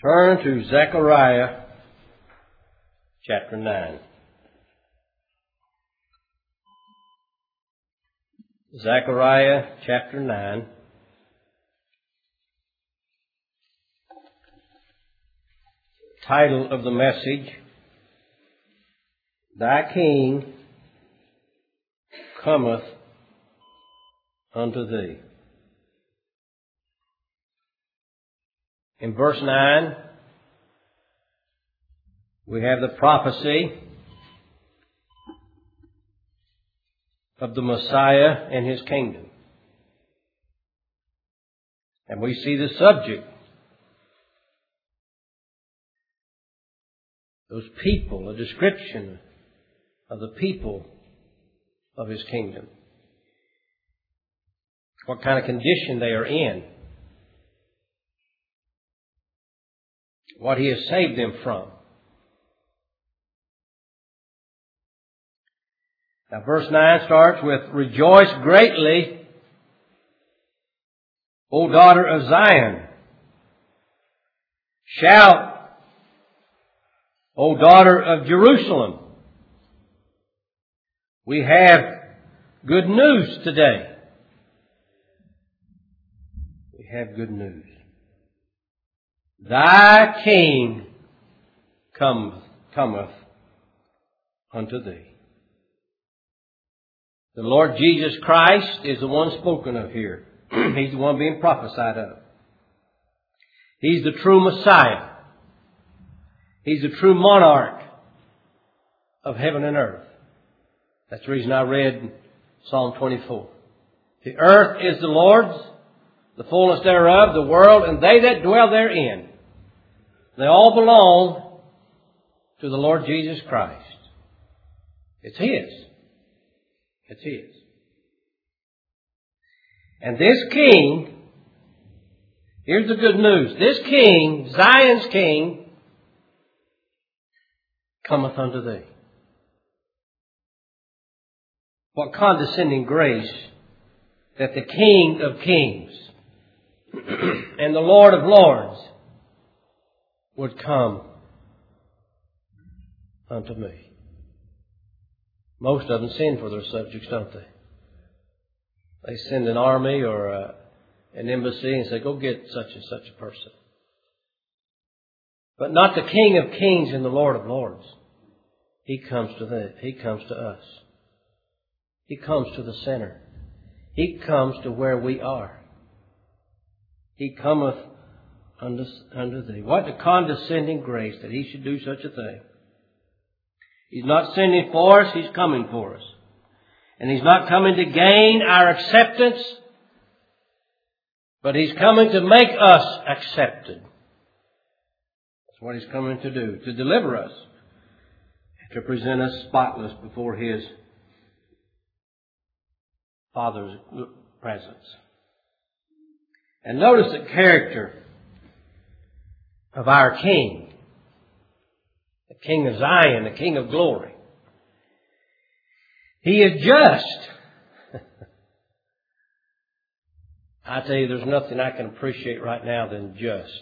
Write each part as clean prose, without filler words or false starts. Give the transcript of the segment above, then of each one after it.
Turn to Zechariah chapter 9. Zechariah chapter 9. Title of the message, Thy King cometh unto thee. In verse 9, we have the prophecy of the Messiah and His kingdom. And we see the subject, those people, a description of the people of His kingdom. What kind of condition they are in. What He has saved them from. Now verse 9 starts with, Rejoice greatly, O daughter of Zion. Shout, O daughter of Jerusalem. We have good news today. We have good news. Thy King cometh unto thee. The Lord Jesus Christ is the one spoken of here. He's the one being prophesied of. He's the true Messiah. He's the true monarch of heaven and earth. That's the reason I read Psalm 24. The earth is the Lord's, the fullness thereof, the world, and they that dwell therein. They all belong to the Lord Jesus Christ. It's His. It's His. And this King, here's the good news. This King, Zion's King, cometh unto thee. What condescending grace that the King of Kings and the Lord of Lords would come unto me. Most of them send for their subjects, don't they? They send an army or an embassy and say, go get such and such a person. But not the King of Kings and the Lord of Lords. He comes to them. He comes to us. He comes to the sinner. He comes to where we are. He cometh unto thee. What a condescending grace that He should do such a thing. He's not sending for us, He's coming for us. And He's not coming to gain our acceptance, but He's coming to make us accepted. That's what He's coming to do, to deliver us, to present us spotless before His Father's presence. And notice the character of our King. The King of Zion, the King of glory. He is just. I tell you, there's nothing I can appreciate right now than just.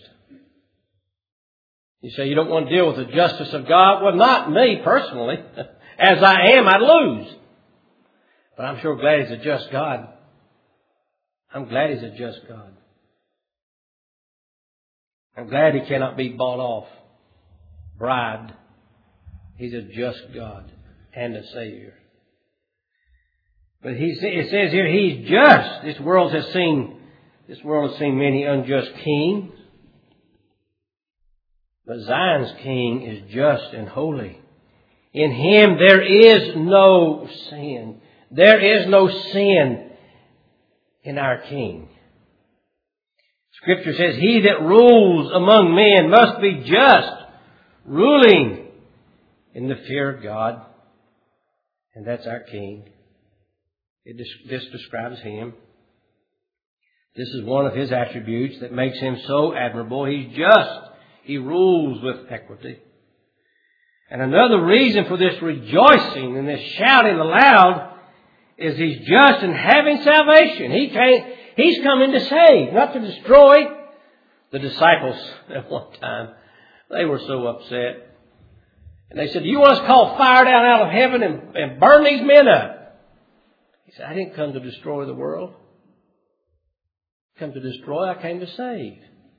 You say you don't want to deal with the justice of God? Well, not me personally. As I am, I'd lose. But I'm sure glad He's a just God. I'm glad He's a just God. I'm glad He cannot be bought off, bribed. He's a just God and a Savior. But it says here, He's just. This world has seen many unjust kings. But Zion's King is just and holy. In Him there is no sin. There is no sin in our King. Scripture says, He that rules among men must be just, ruling in the fear of God. And that's our King. This describes Him. This is one of His attributes that makes Him so admirable. He's just. He rules with equity. And another reason for this rejoicing and this shouting aloud is He's just in having salvation. He's coming to save, not to destroy, The disciples at one time, they were so upset. And they said, "Do you want us to call fire down out of heaven and burn these men up?" He said, "I didn't come to destroy the world. I come to destroy, I came to save.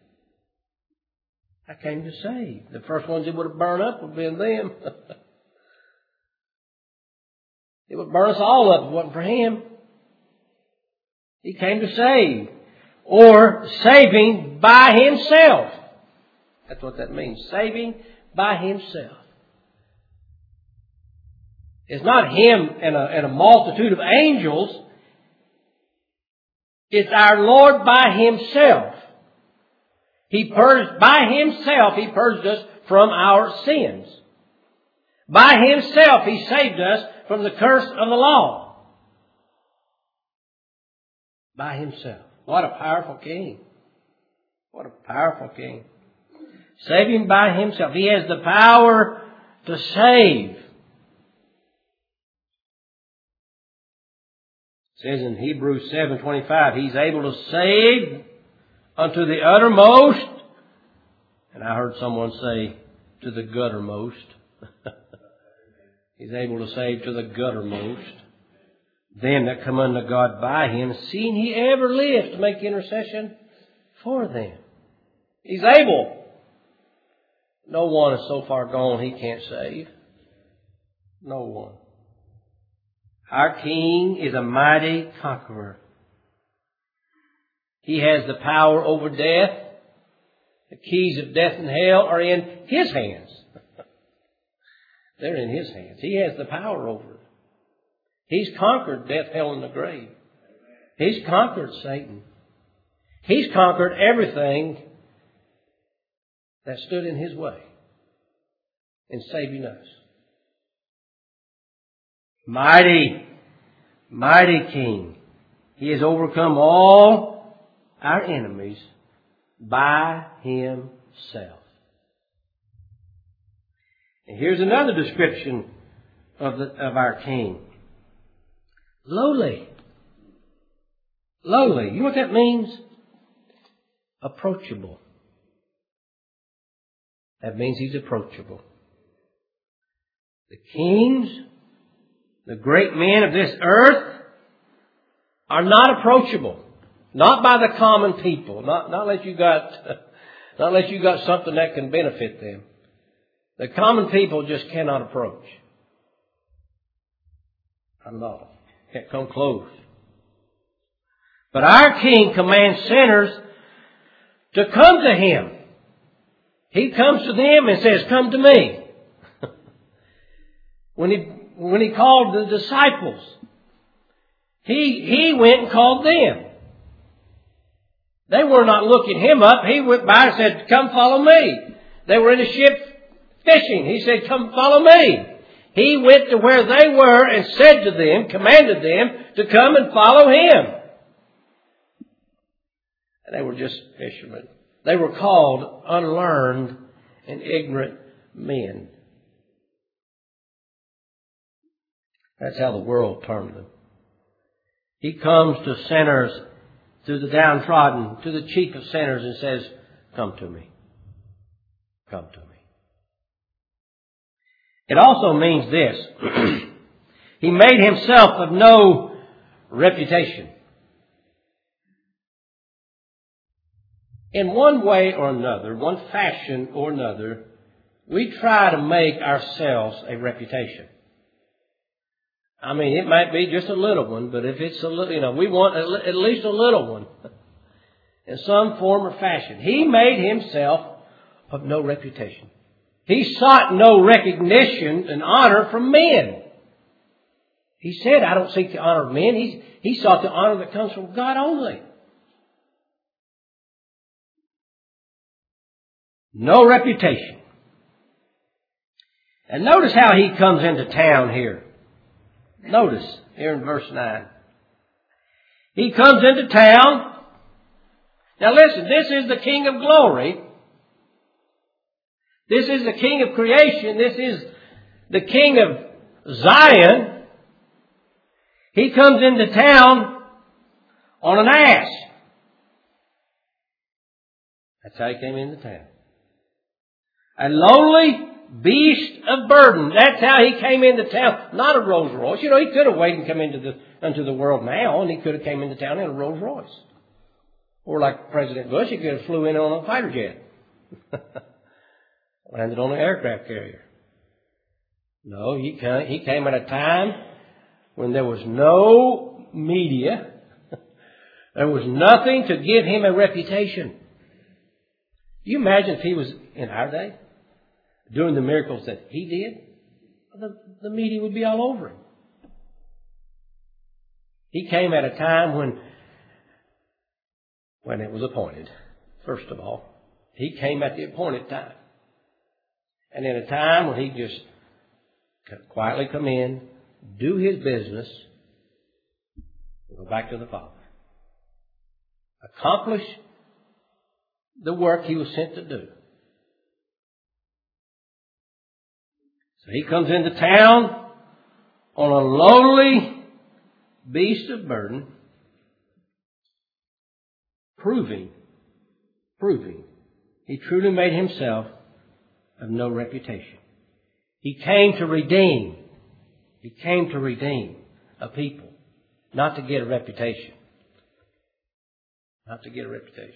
I came to save." The first ones it would have burned up would have been them. It would burn us all up if it wasn't for Him. He came to save. Or saving by Himself. That's what that means. Saving by Himself. It's not Him and a multitude of angels. It's our Lord by Himself. By Himself, He purged us from our sins. By Himself, He saved us from the curse of the law. By Himself. What a powerful King. What a powerful King. Saving by Himself. He has the power to save. It says in Hebrews 7:25, He's able to save unto the uttermost. And I heard someone say, to the guttermost. He's able to save to the guttermost. Them that come unto God by Him, seeing He ever lives to make intercession for them. He's able. No one is so far gone He can't save. No one. Our King is a mighty conqueror. He has the power over death. The keys of death and hell are in His hands. They're in His hands. He has the power over it. He's conquered death, hell, and the grave. He's conquered Satan. He's conquered everything that stood in His way in saving us. Mighty, mighty King. He has overcome all our enemies by Himself. And here's another description of our King. Lowly. Lowly. You know what that means? Approachable. That means He's approachable. The kings, the great men of this earth are not approachable. Not by the common people. Not unless you got something that can benefit them. The common people just cannot approach. Not at all. Can't come close. But our King commands sinners to come to Him. He comes to them and says, "Come to me." When he called the disciples, He went and called them. They were not looking Him up. He went by and said, "Come follow me." They were in a ship fishing. He said, "Come follow me." He went to where they were and said to them, commanded them to come and follow Him. And they were just fishermen. They were called unlearned and ignorant men. That's how the world termed them. He comes to sinners, to the downtrodden, to the chief of sinners and says, "Come to me. Come to me." It also means this. He made Himself of no reputation. In one way or another, one fashion or another, we try to make ourselves a reputation. I mean, it might be just a little one, but if it's a little, we want at least a little one in some form or fashion. He made Himself of no reputation. He sought no recognition and honor from men. He said, "I don't seek the honor of men." He sought the honor that comes from God only. No reputation. And notice how He comes into town here. Notice here in verse 9. He comes into town. Now listen, this is the King of glory. This is the King of creation. This is the King of Zion. He comes into town on an ass. That's how he came into town. A lowly beast of burden. That's how he came into town. Not a Rolls Royce. You know, he could have waited and come into the world now, and he could have came into town in a Rolls Royce. Or like President Bush, he could have flew in on a fighter jet. Landed on an aircraft carrier. No, he came at a time when there was no media. There was nothing to give him a reputation. Do you imagine if he was in our day doing the miracles that he did? The media would be all over him. He came at a time when it was appointed, first of all. He came at the appointed time. And in a time when he just could quietly come in, do his business, and go back to the Father. Accomplish the work he was sent to do. So he comes into town on a lowly beast of burden, proving he truly made himself of no reputation. He came to redeem. He came to redeem a people, not to get a reputation. Not to get a reputation.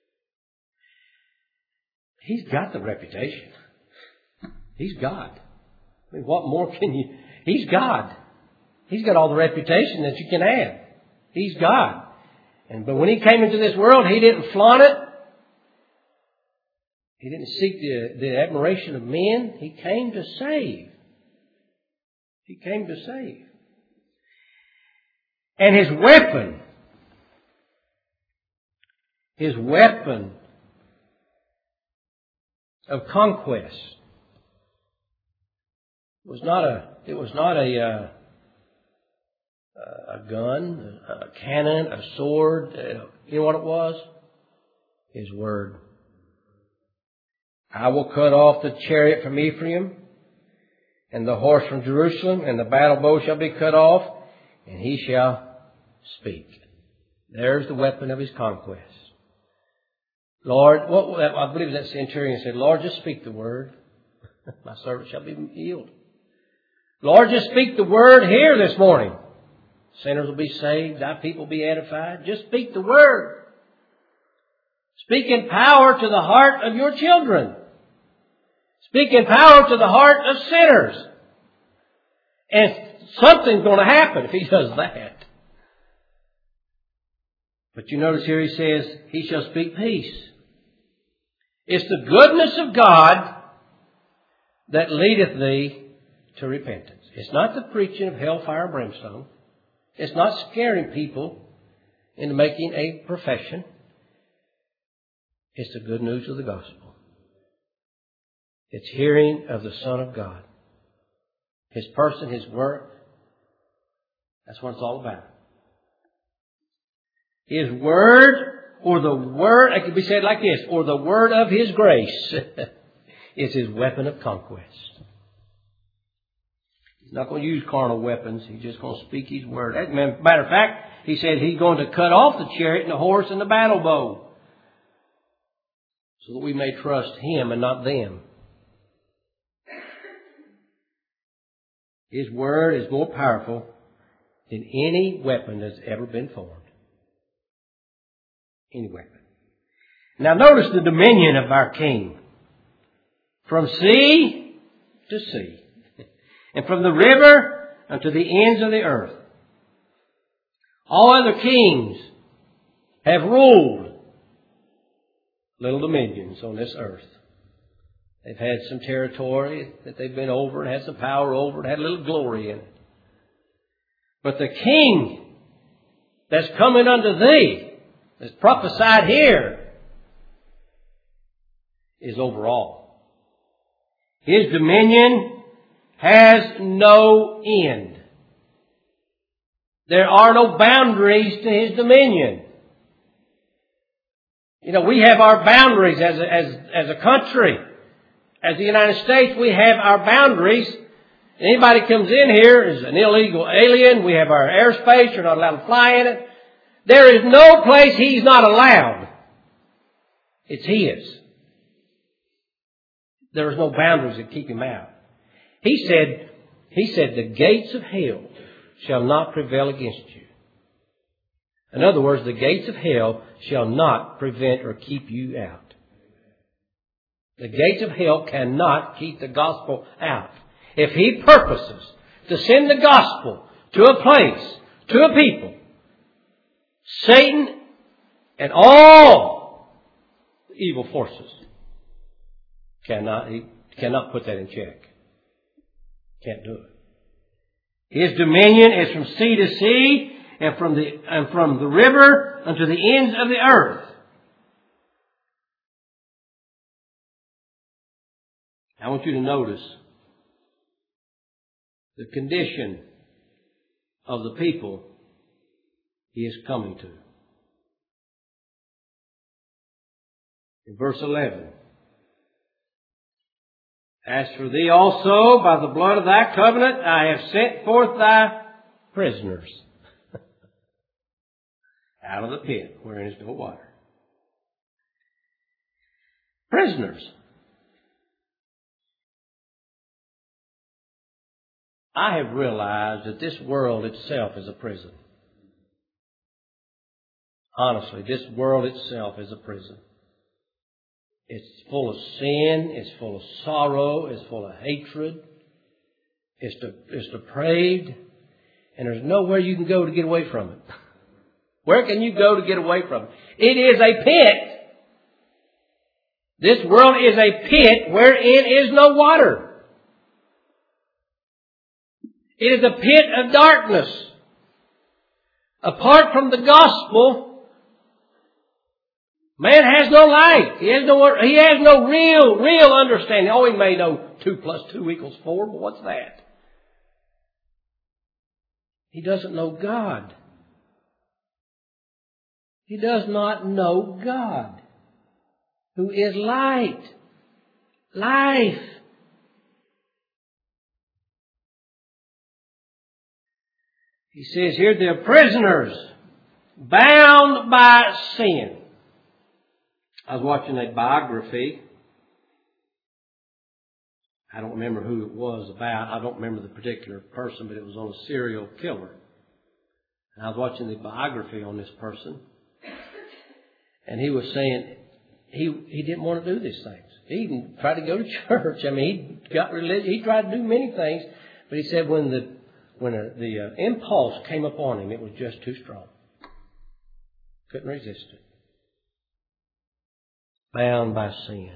He's got the reputation. He's God. I mean, what more can you... He's God. He's got all the reputation that you can have. He's God. But when he came into this world, he didn't flaunt it. He didn't seek the admiration of men. He came to save. He came to save. And his weapon of conquest was not a gun, a cannon, a sword. You know what it was? His word. I will cut off the chariot from Ephraim, and the horse from Jerusalem, and the battle bow shall be cut off, and he shall speak. There's the weapon of his conquest. Lord, I believe that centurion said, Lord, just speak the word. My servant shall be healed. Lord, just speak the word here this morning. Sinners will be saved. Thy people will be edified. Just speak the word. Speak in power to the heart of your children. Speak in power to the heart of sinners. And something's going to happen if he does that. But you notice here he says, he shall speak peace. It's the goodness of God that leadeth thee to repentance. It's not the preaching of hellfire and brimstone. It's not scaring people into making a profession. It's the good news of the gospel. It's hearing of the Son of God. His person, His work. That's what it's all about. His word, or the word, it could be said like this, or the word of His grace is His weapon of conquest. He's not going to use carnal weapons. He's just going to speak His word. As a matter of fact, He said He's going to cut off the chariot and the horse and the battle bow, so that we may trust Him and not them. His word is more powerful than any weapon that's ever been formed. Any weapon. Now notice the dominion of our King. From sea to sea. And from the river unto the ends of the earth. All other kings have ruled little dominions on this earth. They've had some territory that they've been over and had some power over and had a little glory in it. But the King that's coming unto thee, that's prophesied here, is over all. His dominion has no end. There are no boundaries to His dominion. You know, we have our boundaries as a country. As the United States, we have our boundaries. Anybody comes in here is an illegal alien. We have our airspace. You're not allowed to fly in it. There is no place He's not allowed. It's His. There's no boundaries that keep Him out. He said, the gates of hell shall not prevail against you. In other words, the gates of hell shall not prevent or keep you out. The gates of hell cannot keep the gospel out. If He purposes to send the gospel to a place, to a people, Satan and all evil forces he cannot put that in check. Can't do it. His dominion is from sea to sea and from the river unto the ends of the earth. I want you to notice the condition of the people He is coming to. In verse 11. As for thee also, by the blood of thy covenant, I have sent forth thy prisoners out of the pit wherein is no water. Prisoners. I have realized that this world itself is a prison. Honestly, this world itself is a prison. It's full of sin. It's full of sorrow. It's full of hatred. It's depraved. And there's nowhere you can go to get away from it. Where can you go to get away from it? It is a pit. This world is a pit wherein is no water. It is a pit of darkness. Apart from the gospel, man has no light. He has no real understanding. Oh, he may know 2 + 2 = 4, but what's that? He doesn't know God. He does not know God, who is light, life. He says here, they're prisoners, bound by sin. I was watching a biography. I don't remember who it was about. I don't remember the particular person, but it was on a serial killer. And I was watching the biography on this person. And he was saying he didn't want to do these things. He even tried to go to church. I mean, he got religion. He tried to do many things. But he said when the impulse came upon him, it was just too strong. Couldn't resist it. Bound by sin.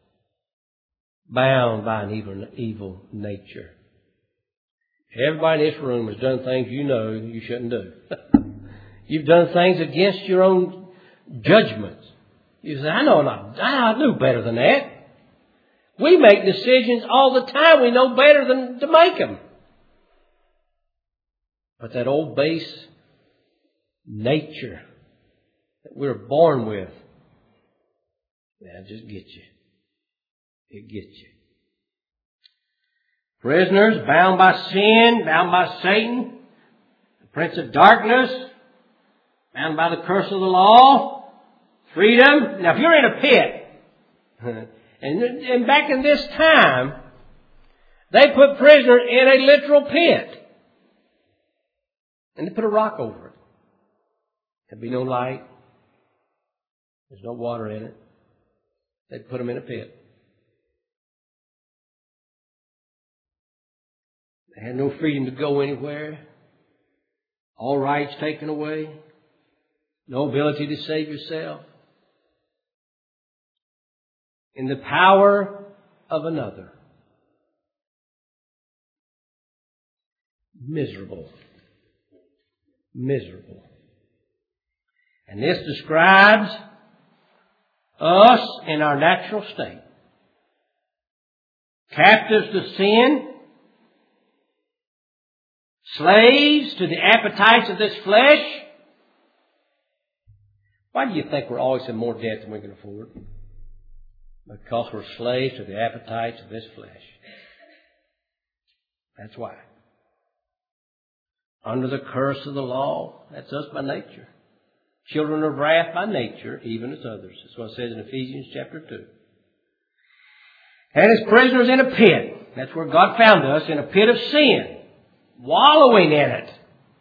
Bound by an evil nature. Everybody in this room has done things you know you shouldn't do. You've done things against your own judgments. You say, I knew better than that. We make decisions all the time. We know better than to make them. But that old base nature that we're born with, that just gets you. It gets you. Prisoners, bound by sin, bound by Satan, the prince of darkness, bound by the curse of the law, freedom. Now, if you're in a pit, and back in this time, they put prisoners in a literal pit. And they put a rock over it. There'd be no light. There's no water in it. They'd put them in a pit. They had no freedom to go anywhere. All rights taken away. No ability to save yourself. In the power of another. Miserable. Miserable. And this describes us in our natural state. Captives to sin. Slaves to the appetites of this flesh. Why do you think we're always in more debt than we can afford? Because we're slaves to the appetites of this flesh. That's why. Under the curse of the law, that's us by nature. children of wrath by nature, even as others. That's what it says in Ephesians chapter 2. And as prisoners in a pit. That's where God found us, in a pit of sin, wallowing in it,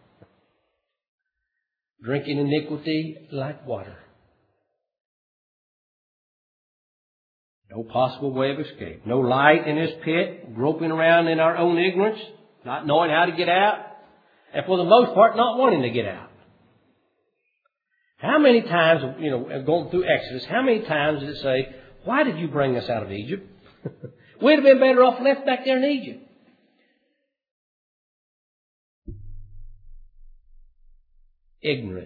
drinking iniquity like water. No possible way of escape. No light in this pit, groping around in our own ignorance, not knowing how to get out, and for the most part, not wanting to get out. How many times, going through Exodus, how many times did it say, why did you bring us out of Egypt? We'd have been better off left back there in Egypt. Ignorant.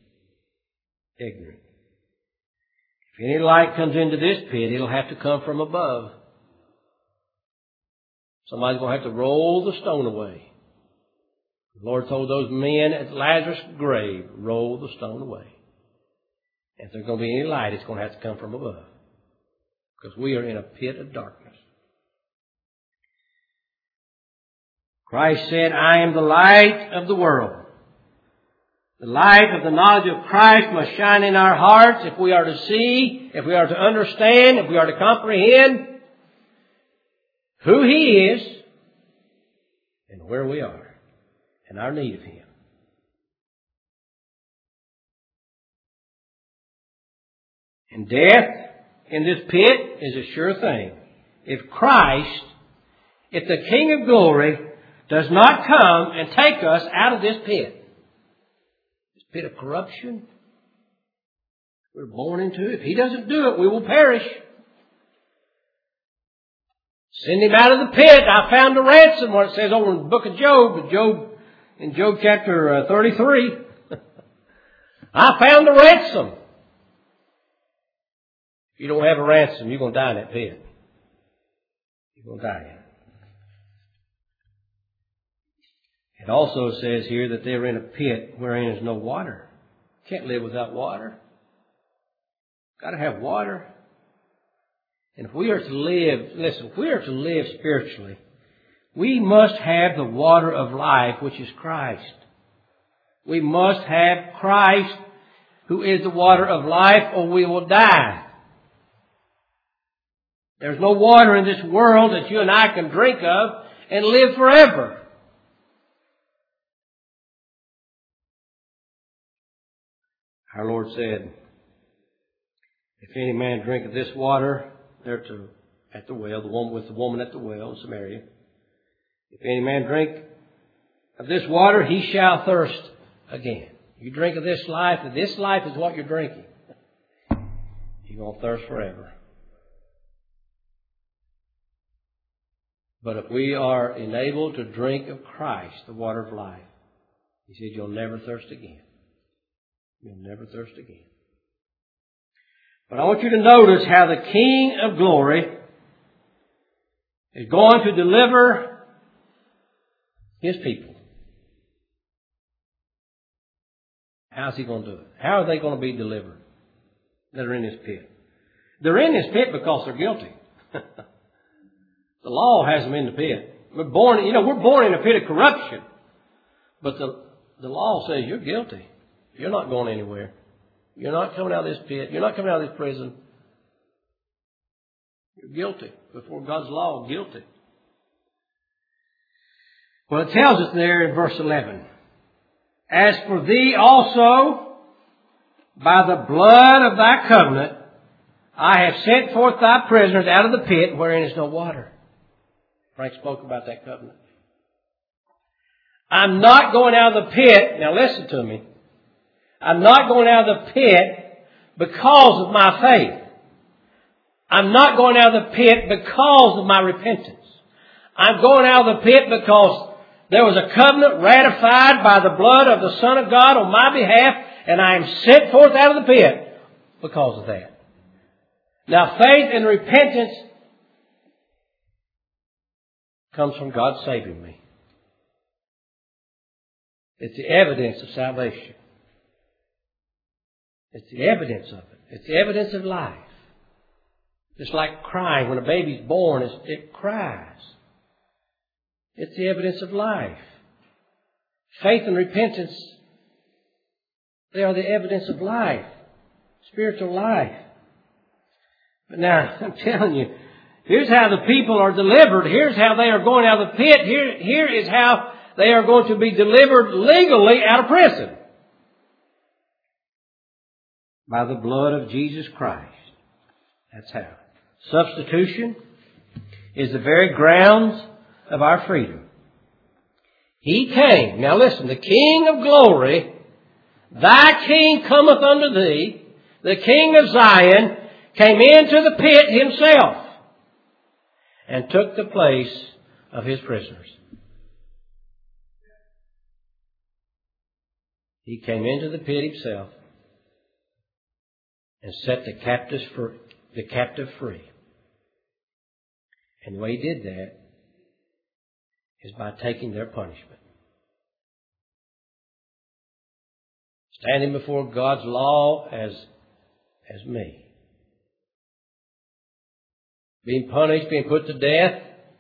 If any light comes into this pit, it'll have to come from above. Somebody's going to have to roll the stone away. The Lord told those men at Lazarus' grave, roll the stone away. And if there's going to be any light, it's going to have to come from above. Because we are in a pit of darkness. Christ said, I am the light of the world. The light of the knowledge of Christ must shine in our hearts if we are to see, if we are to understand, if we are to comprehend who He is and where we are and our need of Him. And death in this pit is a sure thing. If Christ, if the King of glory, does not come and take us out of this pit of corruption we're born into. If He doesn't do it, we will perish. Send Him out of the pit. I found a ransom, what it says over in the book of Job. In Job chapter 33. I found a ransom. If you don't have a ransom, you're going to die in that pit. You're going to die in it. It also says here that they're in a pit wherein is no water. Can't live without water. Got to have water. And if we are to live, listen, if we are to live spiritually, we must have the water of life, which is Christ. We must have Christ, who is the water of life, or we will die. There's no water in this world that you and I can drink of and live forever. Our Lord said, if any man drink of this water, at the well, the woman at the well in Samaria, if any man drink of this water, he shall thirst again. You drink of this life, and this life is what you're drinking. You're going to thirst forever. But if we are enabled to drink of Christ, the water of life, He said, you'll never thirst again. You'll never thirst again. But I want you to notice how the King of glory is going to deliver His people. How's He going to do it? How are they going to be delivered that are in this pit? They're in this pit because they're guilty. The law has them in the pit. We're born in a pit of corruption. But the law says you're guilty. You're not going anywhere. You're not coming out of this pit. You're not coming out of this prison. You're guilty. Before God's law, guilty. Well, it tells us there in verse 11. As for thee also, by the blood of thy covenant, I have sent forth thy prisoners out of the pit wherein is no water. Frank spoke about that covenant. I'm not going out of the pit. Now listen to me. I'm not going out of the pit because of my faith. I'm not going out of the pit because of my repentance. I'm going out of the pit because there was a covenant ratified by the blood of the Son of God on my behalf, and I am sent forth out of the pit because of that. Now, faith and repentance comes from God saving me. It's the evidence of salvation. It's the evidence of it. It's the evidence of life. Just like crying. When a baby's born, it cries. It's the evidence of life. Faith and repentance, They are the evidence of life, spiritual life. But now, I'm telling you, here's how the people are delivered. Here's how they are going out of the pit. Here is how they are going to be delivered legally out of prison. By the blood of Jesus Christ. That's how. Substitution is the very grounds of our freedom. He came. Now listen, the King of glory, thy King cometh unto thee. The King of Zion came into the pit himself and took the place of his prisoners. He came into the pit himself and set the captive free. And the way he did that is by taking their punishment. Standing before God's law as me. Being punished, being put to death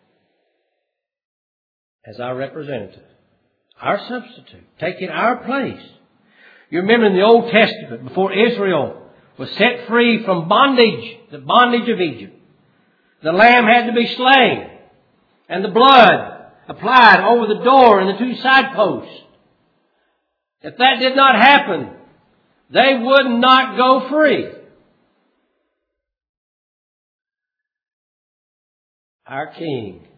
as our representative. Our substitute. Taking our place. You remember in the Old Testament, before Israel was set free from bondage, the bondage of Egypt, the lamb had to be slain and the blood applied over the door and the two side posts. If that did not happen, they would not go free. Our King.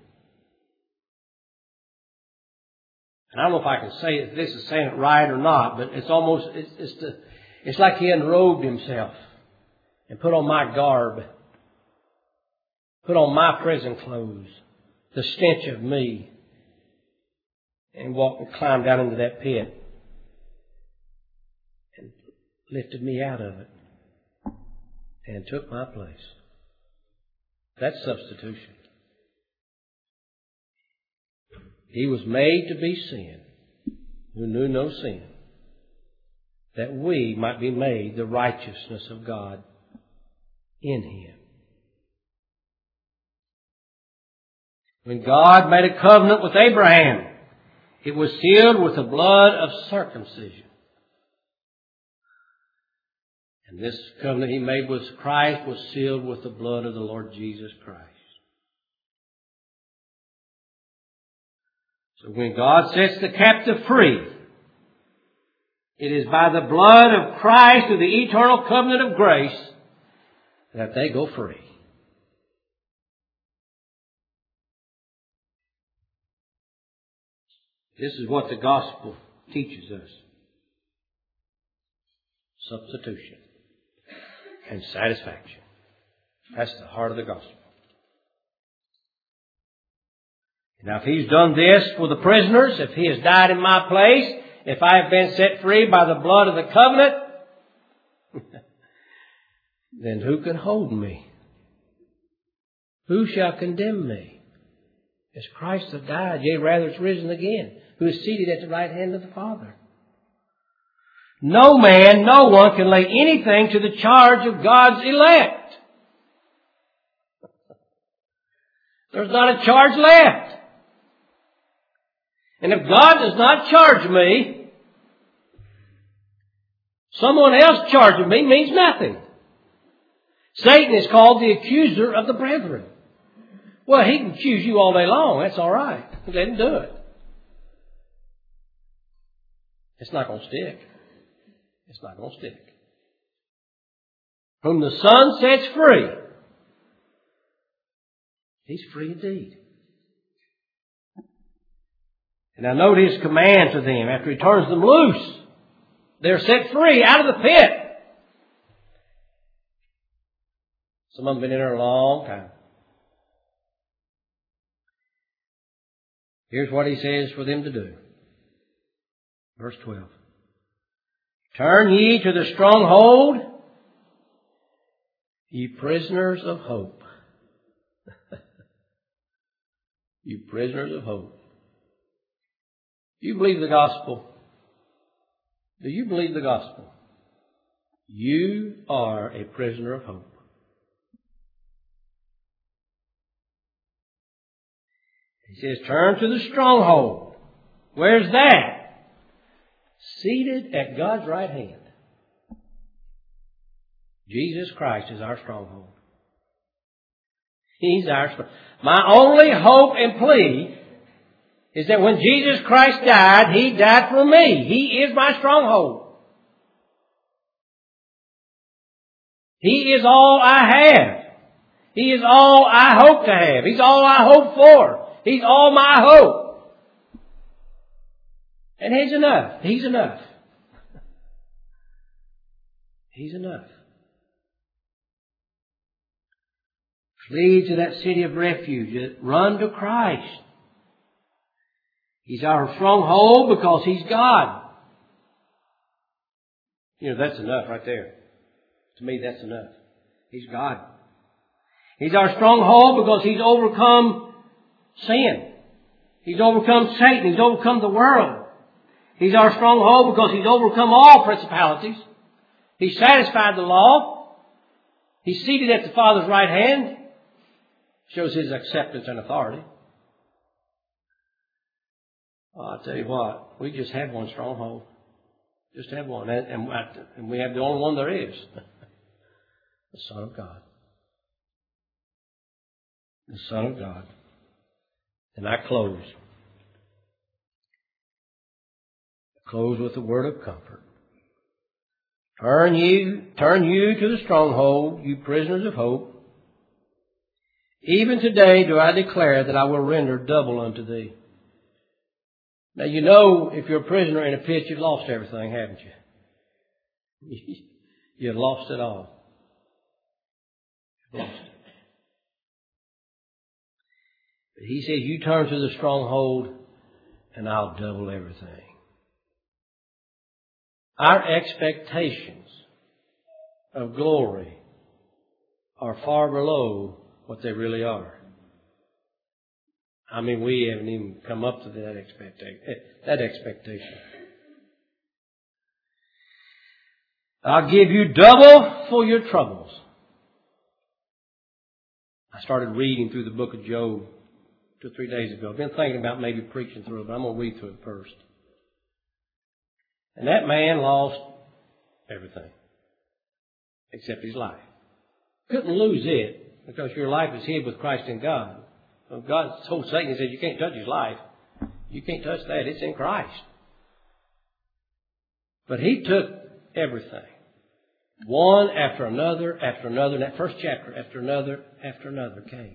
And I don't know if I can say if this is saying it right or not, but it's almost, it's like he unrobed himself and put on my garb, put on my prison clothes, the stench of me, and walked and climbed down into that pit and lifted me out of it and took my place. That's substitution. He was made to be sin, who knew no sin, that we might be made the righteousness of God in Him. When God made a covenant with Abraham, it was sealed with the blood of circumcision. And this covenant He made with Christ was sealed with the blood of the Lord Jesus Christ. So when God sets the captive free, it is by the blood of Christ through the eternal covenant of grace that they go free. This is what the gospel teaches us. Substitution and satisfaction. That's the heart of the gospel. Now if He's done this for the prisoners, if He has died in my place, if I have been set free by the blood of the covenant, then who can hold me? Who shall condemn me? As Christ hath died, yea, rather is risen again, who is seated at the right hand of the Father. No man, no one can lay anything to the charge of God's elect. There's not a charge left. And if God does not charge me, someone else charging me means nothing. Satan is called the accuser of the brethren. Well, he can accuse you all day long. That's all right. Let him do it. It's not going to stick. It's not going to stick. Whom the Son sets free, He's free indeed. And now note His command to them after He turns them loose. They're set free out of the pit. Some of them have been in there a long time. Here's what He says for them to do. Verse 12. Turn ye to the stronghold, ye prisoners of hope. You prisoners of hope. Do you believe the gospel? Do you believe the gospel? You are a prisoner of hope. He says, turn to the stronghold. Where's that? Seated at God's right hand. Jesus Christ is our stronghold. He's our stronghold. My only hope and plea is that when Jesus Christ died, He died for me. He is my stronghold. He is all I have. He is all I hope to have. He's all I hope for. He's all my hope. And He's enough. He's enough. He's enough. Flee to that city of refuge. Run to Christ. He's our stronghold because He's God. You know, that's enough right there. To me, that's enough. He's God. He's our stronghold because He's overcome sin. He's overcome Satan. He's overcome the world. He's our stronghold because He's overcome all principalities. He's satisfied the law. He's seated at the Father's right hand. Shows His acceptance and authority. Oh, I'll tell you what, we just have one stronghold. Just have one. And we have the only one there is. The Son of God. The Son of God. And I close. Close with a word of comfort. Turn you to the stronghold, you prisoners of hope. Even today do I declare that I will render double unto thee. Now you know if you're a prisoner in a pit, you've lost everything, haven't you? You've lost it all. You've lost it. But He says, you turn to the stronghold and I'll double everything. Our expectations of glory are far below what they really are. I mean, we haven't even come up to that expectation. I'll give you double for your troubles. I started reading through the book of Job 2 or 3 days ago. I've been thinking about maybe preaching through it, but I'm going to read through it first. And that man lost everything except his life. Couldn't lose it because your life is hid with Christ in God. Well, God told Satan, He said, you can't touch his life. You can't touch that. It's in Christ. But he took everything. One after another, after another. In that first chapter, after another came.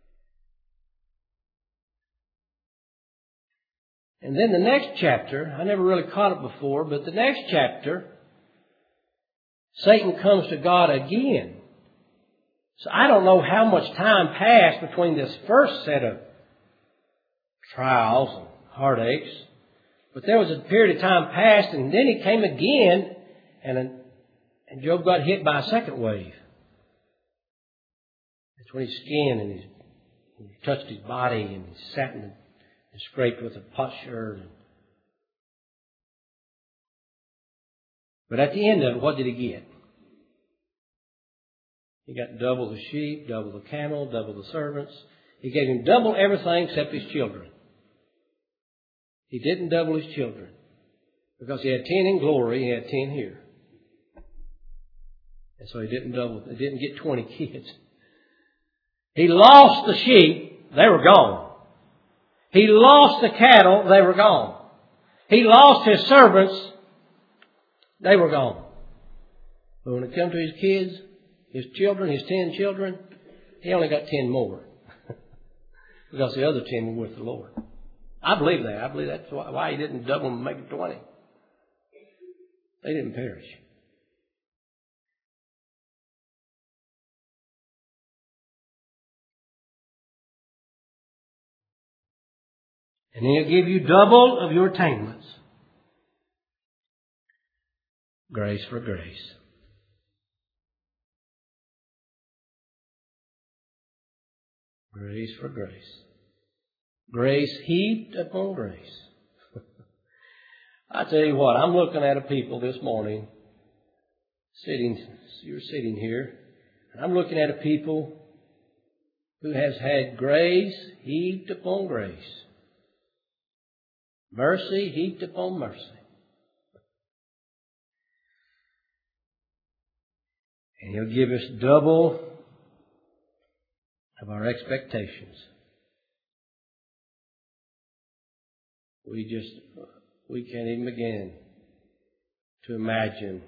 And then the next chapter, I never really caught it before, but the next chapter, Satan comes to God again. So I don't know how much time passed between this first set of trials and heartaches, but there was a period of time passed, and then he came again, and Job got hit by a second wave. That's when his skin and he touched his body and he sat and scraped with a potsherd. But at the end of it, what did he get? He got double the sheep, double the camel, double the servants. He gave him double everything except his children. He didn't double his children because he had 10 in glory, he had 10 here. And so he didn't get 20 kids. He lost the sheep, they were gone. He lost the cattle, they were gone. He lost his servants, they were gone. But when it came to his kids, his children, his 10 children, he only got 10 more. Because the other 10 were with the Lord. I believe that. I believe that's why he didn't double them and make it 20. They didn't perish. And He'll give you double of your attainments. Grace for grace. Grace for grace. Grace heaped upon grace. I tell you what, I'm looking at a people this morning, you're sitting here, and I'm looking at a people who has had grace heaped upon grace. Mercy heaped upon mercy. And He'll give us double of our expectations. We can't even begin to imagine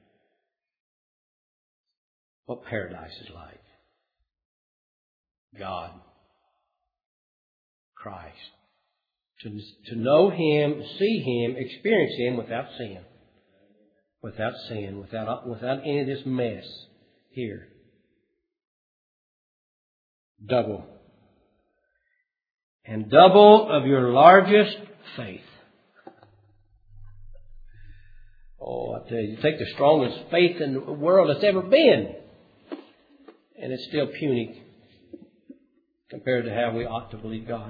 what paradise is like. God, Christ. To know Him, see Him, experience Him without sin. Without sin, without any of this mess here. Double. And double of your largest faith. Oh, I tell you, take the strongest faith in the world that's ever been, and it's still puny compared to how we ought to believe God.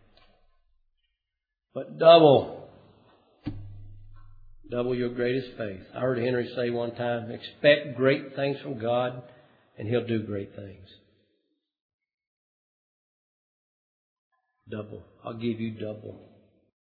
But double your greatest faith. I heard Henry say one time, expect great things from God, and He'll do great things. Double. I'll give you double.